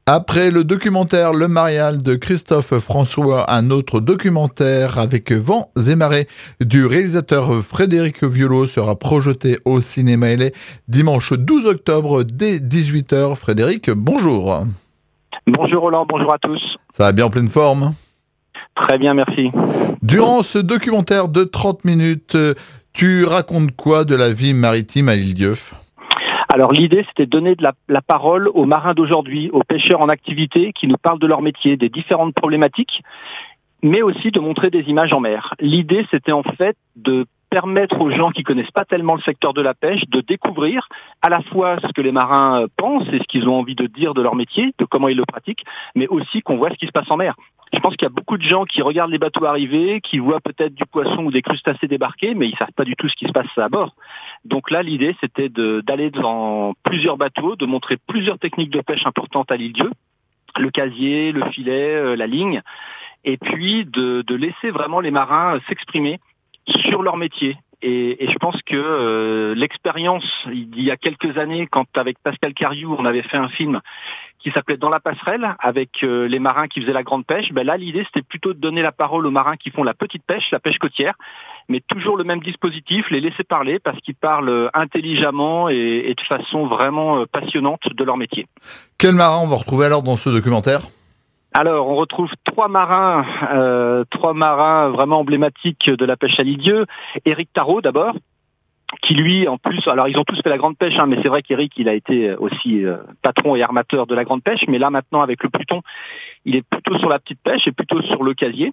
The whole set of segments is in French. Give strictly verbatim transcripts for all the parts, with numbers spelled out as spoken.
Après le documentaire Le Marial de Christophe François, un autre documentaire avec vents et marées du réalisateur Frédéric Violo sera projeté au cinéma L A dimanche douze octobre dès dix-huit heures. Frédéric, bonjour. Bonjour Roland, bonjour à tous. Ça va bien en pleine forme? Très bien, merci. Durant ce documentaire de trente minutes, tu racontes quoi de la vie maritime à l'île Dieu? Alors l'idée, c'était de donner de la, la parole aux marins d'aujourd'hui, aux pêcheurs en activité qui nous parlent de leur métier, des différentes problématiques, mais aussi de montrer des images en mer. L'idée, c'était en fait de permettre aux gens qui connaissent pas tellement le secteur de la pêche de découvrir à la fois ce que les marins pensent et ce qu'ils ont envie de dire de leur métier, de comment ils le pratiquent, mais aussi qu'on voit ce qui se passe en mer. Je pense qu'il y a beaucoup de gens qui regardent les bateaux arriver, qui voient peut-être du poisson ou des crustacés débarquer, mais ils savent pas du tout ce qui se passe à bord. Donc là, l'idée, c'était de, d'aller dans plusieurs bateaux, de montrer plusieurs techniques de pêche importantes à l'île Dieu, le casier, le filet, la ligne, et puis de, de laisser vraiment les marins s'exprimer sur leur métier. Et, et je pense que euh, l'expérience, il y a quelques années, quand avec Pascal Cariou, on avait fait un film qui s'appelait Dans la passerelle, avec euh, les marins qui faisaient la grande pêche, ben là, l'idée, c'était plutôt de donner la parole aux marins qui font la petite pêche, la pêche côtière, mais toujours le même dispositif, les laisser parler, parce qu'ils parlent intelligemment et, et de façon vraiment passionnante de leur métier. Quels marins on va retrouver alors dans ce documentaire ? Alors, on retrouve trois marins, euh, trois marins vraiment emblématiques de la pêche à l'île Dieu. Éric Tarot, d'abord, qui lui, en plus, alors ils ont tous fait la grande pêche, hein, mais c'est vrai qu'Éric, il a été aussi euh, patron et armateur de la grande pêche, mais là, maintenant, avec le Pluton, il est plutôt sur la petite pêche et plutôt sur le casier.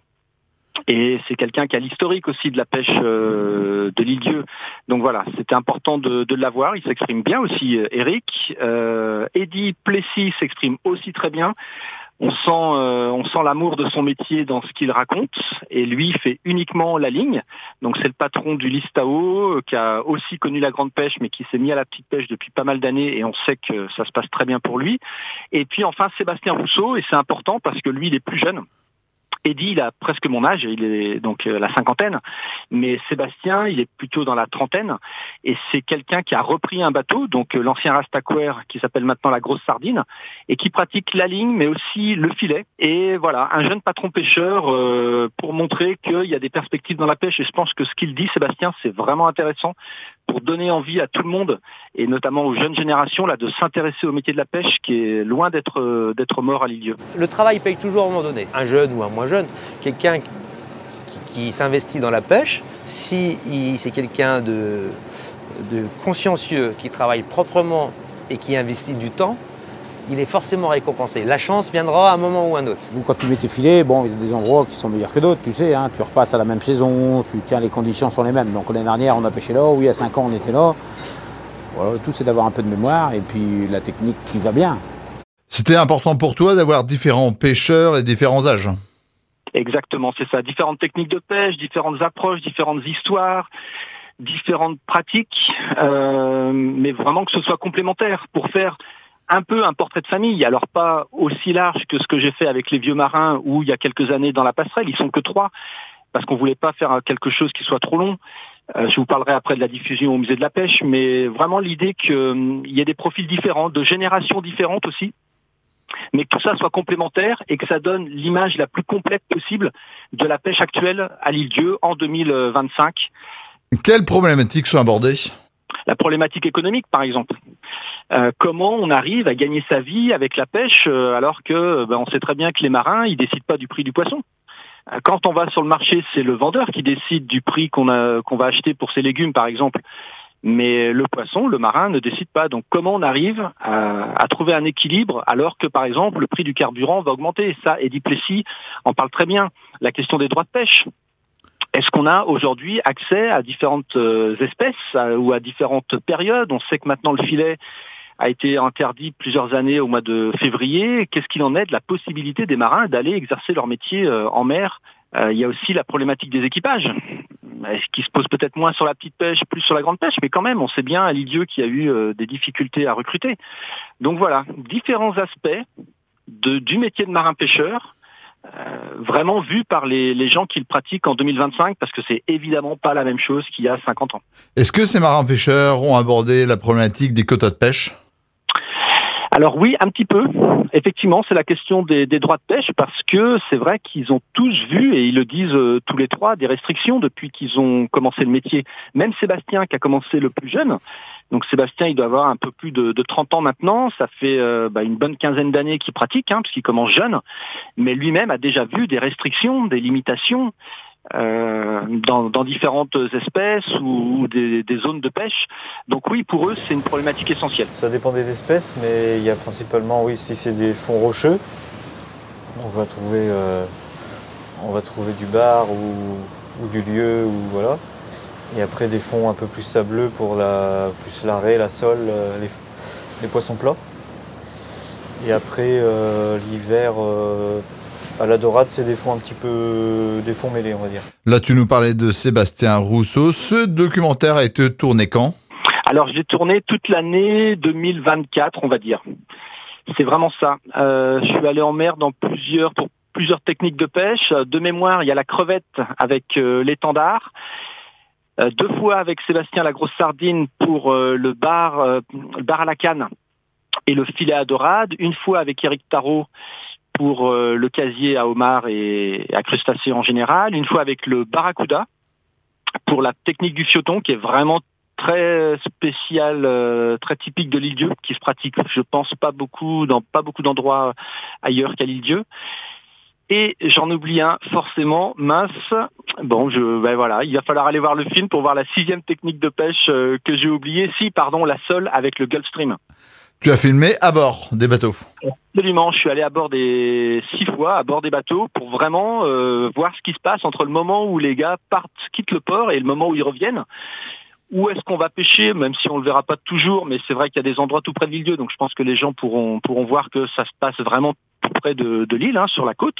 Et c'est quelqu'un qui a l'historique aussi de la pêche euh, de l'île Dieu. Donc voilà, c'était important de, de l'avoir. Il s'exprime bien aussi, Éric. Euh, Eddy Plessis s'exprime aussi très bien. On sent, euh, on sent l'amour de son métier dans ce qu'il raconte, et lui fait uniquement la ligne. Donc c'est le patron du Listao, euh, qui a aussi connu la grande pêche, mais qui s'est mis à la petite pêche depuis pas mal d'années, et on sait que ça se passe très bien pour lui. Et puis enfin Sébastien Rousseau, et c'est important parce que lui il est plus jeune. Eddy, il a presque mon âge, il est donc euh, la cinquantaine, mais Sébastien, il est plutôt dans la trentaine, et c'est quelqu'un qui a repris un bateau, donc euh, l'ancien Rastaquaire, qui s'appelle maintenant la Grosse Sardine, et qui pratique la ligne, mais aussi le filet. Et voilà, un jeune patron pêcheur euh, pour montrer qu'il y a des perspectives dans la pêche, et je pense que ce qu'il dit, Sébastien, c'est vraiment intéressant pour donner envie à tout le monde, et notamment aux jeunes générations, là, de s'intéresser au métier de la pêche, qui est loin d'être euh, d'être mort à l'île Dieu. Le travail paye toujours à un moment donné. Un jeune ou un moins jeune, quelqu'un qui, qui s'investit dans la pêche, si il, c'est quelqu'un de, de consciencieux, qui travaille proprement et qui investit du temps, il est forcément récompensé. La chance viendra à un moment ou à un autre. Quand tu mets tes filets, bon, il y a des endroits qui sont meilleurs que d'autres, tu sais, hein, tu repasses à la même saison, tu tiens, les conditions sont les mêmes. Donc l'année dernière, on a pêché là, oui, il y a cinq ans, on était là. Voilà, tout c'est d'avoir un peu de mémoire et puis la technique qui va bien. C'était important pour toi d'avoir différents pêcheurs et différents âges. Exactement, c'est ça. Différentes techniques de pêche, différentes approches, différentes histoires, différentes pratiques, euh, mais vraiment que ce soit complémentaire pour faire un peu un portrait de famille. Alors pas aussi large que ce que j'ai fait avec les vieux marins où il y a quelques années dans la passerelle, ils sont que trois, parce qu'on voulait pas faire quelque chose qui soit trop long. Euh, je vous parlerai après de la diffusion au musée de la pêche, mais vraiment l'idée qu'il euh, y ait des profils différents, de générations différentes aussi, mais que tout ça soit complémentaire et que ça donne l'image la plus complète possible de la pêche actuelle à l'île Dieu en deux mille vingt-cinq. Quelles problématiques sont abordées ? La problématique économique, par exemple. Euh, comment on arrive à gagner sa vie avec la pêche euh, alors que ben, on sait très bien que les marins, ils décident pas du prix du poisson. Euh, quand on va sur le marché, c'est le vendeur qui décide du prix qu'on a, qu'on va acheter pour ses légumes, par exemple. Mais le poisson, le marin ne décide pas. Donc comment on arrive à, à trouver un équilibre alors que, par exemple, le prix du carburant va augmenter. Et ça, Eddy Plessis en parle très bien. La question des droits de pêche. Est-ce qu'on a aujourd'hui accès à différentes espèces à, ou à différentes périodes ? On sait que maintenant le filet a été interdit plusieurs années au mois de février. Qu'est-ce qu'il en est de la possibilité des marins d'aller exercer leur métier en mer ? euh, Il y a aussi la problématique des équipages, qui se pose peut-être moins sur la petite pêche, plus sur la grande pêche, mais quand même, on sait bien à l'île Dieu qu'il y a eu euh, des difficultés à recruter. Donc voilà, différents aspects de, du métier de marin-pêcheur, Euh, vraiment vu par les, les gens qui le pratiquent en deux mille vingt-cinq, parce que c'est évidemment pas la même chose qu'il y a cinquante ans. Est-ce que ces marins-pêcheurs ont abordé la problématique des quotas de pêche ? Alors oui, un petit peu. Effectivement, c'est la question des, des droits de pêche, parce que c'est vrai qu'ils ont tous vu, et ils le disent euh, tous les trois, des restrictions depuis qu'ils ont commencé le métier. Même Sébastien, qui a commencé le plus jeune. Donc Sébastien, il doit avoir un peu plus de, de trente ans maintenant. Ça fait euh, bah, une bonne quinzaine d'années qu'il pratique, hein, puisqu'il commence jeune. Mais lui-même a déjà vu des restrictions, des limitations. Euh, dans, dans différentes espèces ou, ou des, des zones de pêche. Donc oui, pour eux, c'est une problématique essentielle. Ça dépend des espèces, mais il y a principalement, oui, si c'est des fonds rocheux, on va trouver, euh, on va trouver du bar ou, ou du lieu, ou voilà. Et après des fonds un peu plus sableux pour la, plus la raie, la sole, les, les poissons plats. Et après euh, l'hiver. Euh, À la dorade, c'est des fonds un petit peu des fonds mêlés, on va dire. Là, tu nous parlais de Sébastien Rousseau. Ce documentaire a été tourné quand ? Alors, je l'ai tourné toute l'année deux mille vingt-quatre, on va dire. C'est vraiment ça. Euh, je suis allé en mer dans plusieurs, pour plusieurs techniques de pêche. De mémoire, il y a la crevette avec euh, l'étendard. Euh, deux fois avec Sébastien la grosse sardine pour euh, le bar, euh, le bar à la canne et le filet à dorade. Une fois avec Éric Tarot pour euh, le casier à homard et à crustacés en général, une fois avec le barracuda pour la technique du fioton qui est vraiment très spéciale, euh, très typique de l'île Dieu, qui se pratique, je pense, pas beaucoup dans pas beaucoup d'endroits ailleurs qu'à l'île Dieu. Et j'en oublie un, forcément, mince. Bon, je, ben voilà, il va falloir aller voir le film pour voir la sixième technique de pêche euh, que j'ai oubliée. Si, pardon, la sole avec le Gulfstream. Tu as filmé à bord des bateaux ? Absolument, je suis allé à bord des six fois, à bord des bateaux, pour vraiment euh, voir ce qui se passe entre le moment où les gars partent, quittent le port et le moment où ils reviennent. Où est-ce qu'on va pêcher, même si on le verra pas toujours, mais c'est vrai qu'il y a des endroits tout près de l'île Dieu, donc je pense que les gens pourront pourront voir que ça se passe vraiment tout près de, de l'île, hein, sur la côte.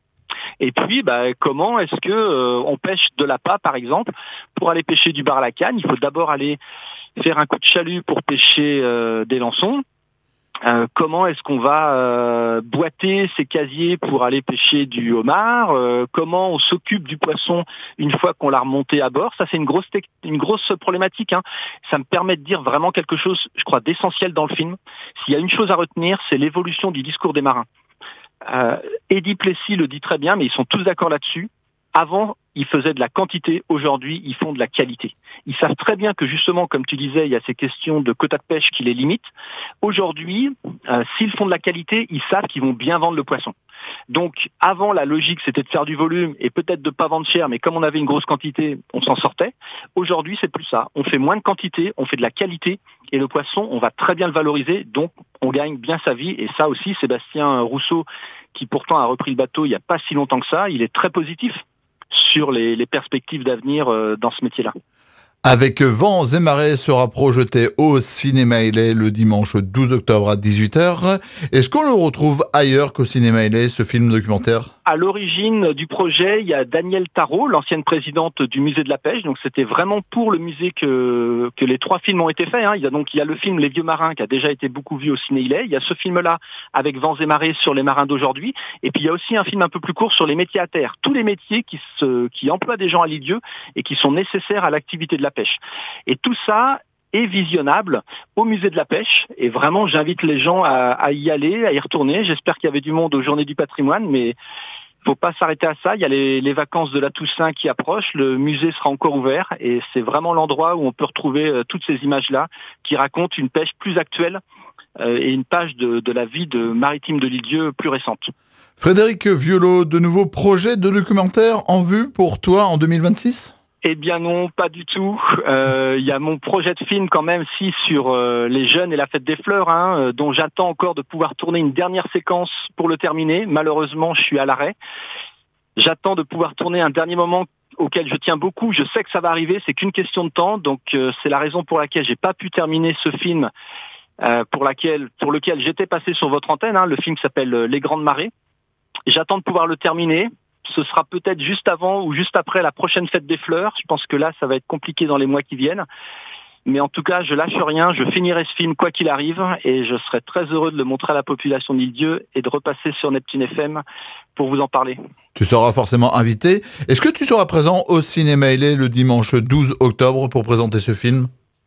Et puis, bah, comment est-ce que euh, on pêche de l'appât, par exemple, pour aller pêcher du bar à la canne? Il faut d'abord aller faire un coup de chalut pour pêcher euh, des lançons. Euh, comment est-ce qu'on va euh, boiter ces casiers pour aller pêcher du homard? euh, Comment on s'occupe du poisson une fois qu'on l'a remonté à bord? Ça, c'est une grosse une grosse problématique, hein. Ça me permet de dire vraiment quelque chose, je crois, d'essentiel dans le film. S'il y a une chose à retenir, c'est l'évolution du discours des marins. Euh, Eddie Plessis le dit très bien, mais ils sont tous d'accord là-dessus. Avant, ils faisaient de la quantité. Aujourd'hui, ils font de la qualité. Ils savent très bien que justement, comme tu disais, il y a ces questions de quotas de pêche qui les limitent. Aujourd'hui, euh, s'ils font de la qualité, ils savent qu'ils vont bien vendre le poisson. Donc, avant, la logique, c'était de faire du volume et peut-être de pas vendre cher, mais comme on avait une grosse quantité, on s'en sortait. Aujourd'hui, c'est plus ça. On fait moins de quantité, on fait de la qualité, et le poisson, on va très bien le valoriser, donc on gagne bien sa vie. Et ça aussi, Sébastien Rousseau, qui pourtant a repris le bateau il n'y a pas si longtemps que ça, il est très positif sur les, les perspectives d'avenir euh, dans ce métier-là. Avec Vents et marées sera projeté au Cinéma Illet le dimanche douze octobre à dix-huit heures. Est-ce qu'on le retrouve ailleurs qu'au Cinéma Illet, ce film documentaire ? À l'origine du projet, il y a Danielle Tarot, l'ancienne présidente du musée de la pêche. Donc c'était vraiment pour le musée que que les trois films ont été faits, hein. Il y a donc il y a le film Les Vieux Marins qui a déjà été beaucoup vu au Ciné Illet. Il y a ce film-là avec Vents et marées sur les marins d'aujourd'hui. Et puis il y a aussi un film un peu plus court sur les métiers à terre. Tous les métiers qui se qui emploient des gens à l'île Dieu et qui sont nécessaires à l'activité de la pêche. Et tout ça est visionnable au musée de la pêche, et vraiment j'invite les gens à, à y aller, à y retourner. J'espère qu'il y avait du monde aux Journées du patrimoine, mais faut pas s'arrêter à ça. Il y a les, les vacances de la Toussaint qui approchent, le musée sera encore ouvert, et c'est vraiment l'endroit où on peut retrouver euh, toutes ces images-là qui racontent une pêche plus actuelle euh, et une page de, de la vie de maritime de l'île Dieu plus récente. Frédéric Violo, de nouveaux projets de documentaire en vue pour toi en deux mille vingt-six ? Eh bien non, pas du tout. Il euh, y a mon projet de film quand même, si, sur euh, les jeunes et la fête des fleurs, hein, euh, dont j'attends encore de pouvoir tourner une dernière séquence pour le terminer. Malheureusement, je suis à l'arrêt. J'attends de pouvoir tourner un dernier moment auquel je tiens beaucoup. Je sais que ça va arriver, c'est qu'une question de temps. Donc euh, c'est la raison pour laquelle j'ai pas pu terminer ce film, euh, pour laquelle, pour lequel j'étais passé sur votre antenne. Hein. Le film s'appelle Les Grandes Marées. J'attends de pouvoir le terminer. Ce sera peut-être juste avant ou juste après la prochaine fête des fleurs. Je pense que là, ça va être compliqué dans les mois qui viennent. Mais en tout cas, je lâche rien. Je finirai ce film quoi qu'il arrive. Et je serai très heureux de le montrer à la population d'Île Dieu et de repasser sur Neptune F M pour vous en parler. Tu seras forcément invité. Est-ce que tu seras présent au Cinéma Illet le dimanche douze octobre pour présenter ce film ?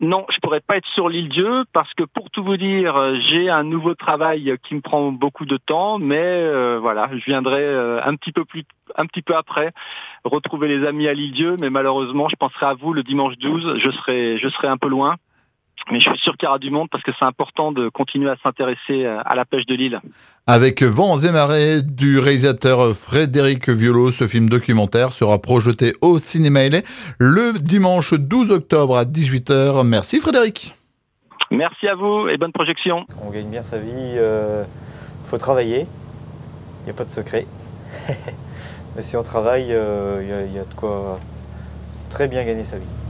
Non, je pourrais pas être sur l'île Dieu parce que pour tout vous dire, j'ai un nouveau travail qui me prend beaucoup de temps, mais euh, voilà, je viendrai euh, un petit peu plus, un petit peu après retrouver les amis à l'île Dieu, mais malheureusement, je penserai à vous le dimanche douze. Je serai, je serai un peu loin. Mais je suis sûr qu'il y aura du monde parce que c'est important de continuer à s'intéresser à la pêche de l'île. Avec Vents et marées du réalisateur Frédéric Violo, ce film documentaire sera projeté au Cinéma Ailey le dimanche douze octobre à dix-huit heures. Merci Frédéric. Merci à vous et bonne projection. On gagne bien sa vie, il euh, faut travailler, il n'y a pas de secret. Mais si on travaille, il euh, y, y a de quoi très bien gagner sa vie.